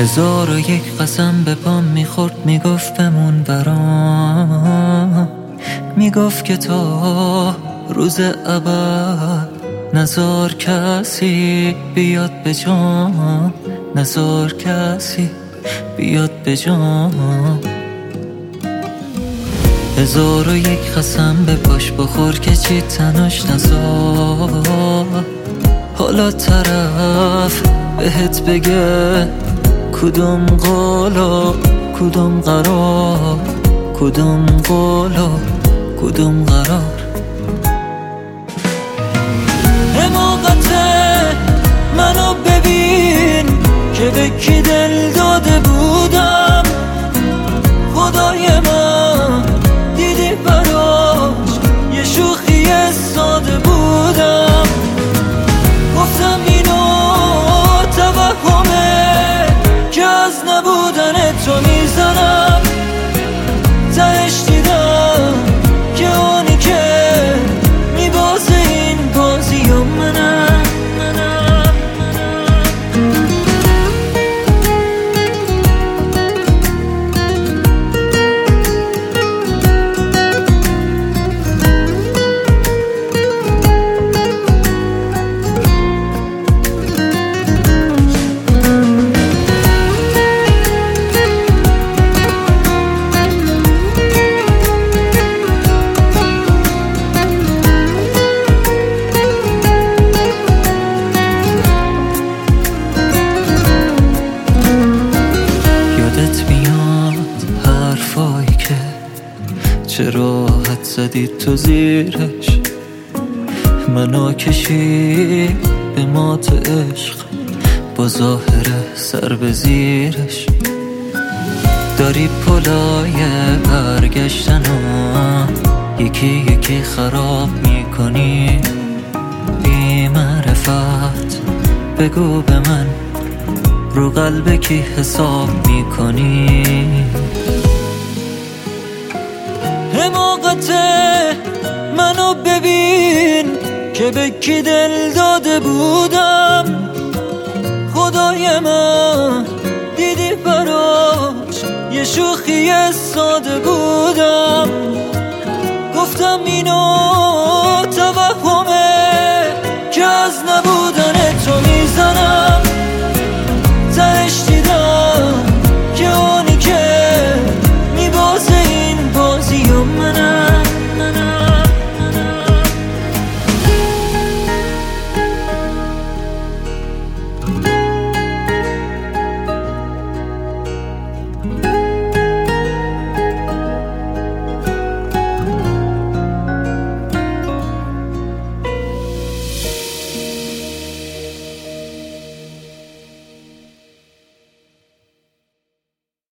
1001 قسم به پام میخورد، میگفت بمون برام، میگفت که تا روز ابد نزار کسی بیاد به جام، نزار کسی بیاد به جام. 1001 قسم به پاش بخور که چی تناش نزار، حالا طرف بهت بگه کدوم قولا کدوم قرار، کدوم قولا کدوم قرار. حماقته منو ببین که به کی دل داده بودم، خدای من دیدی براش یه شوخی ساده بودم. گفتم اینو توهمه که از نبودن تو میزنم، تهش دیدم که اونی که میبازه این بازی و منم. چه راحت زدی تو زیرش، منو کشی به مات عشق با ظاهر سر به زیرش. داری پلای برگشتن و یکی یکی خراب میکنی، بی معرفت بگو به من رو قلب کی حساب میکنی. حماقته منو ببین که به کی دل داده بودم، خدای من دیدی براش یه شوخی ساده بودم. گفتم اینو